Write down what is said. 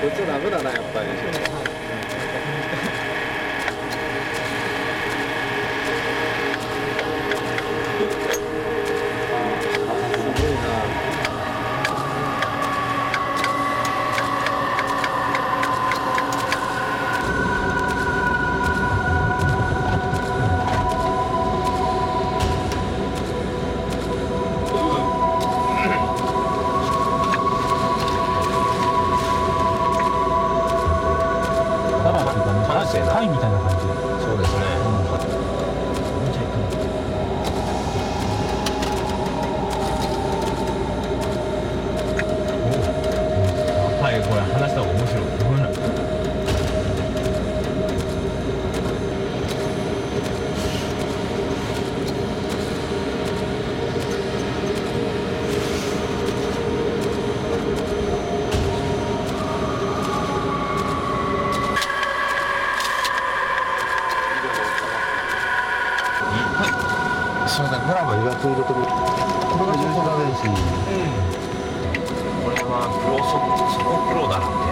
こいつダメだなやっぱり。 貝みたいな感じ。 そうですね。 はい、これ話した方が面白い。 すみません、ドラマ予約入れてる。これがチョコラです。 これはプロソコプロだな。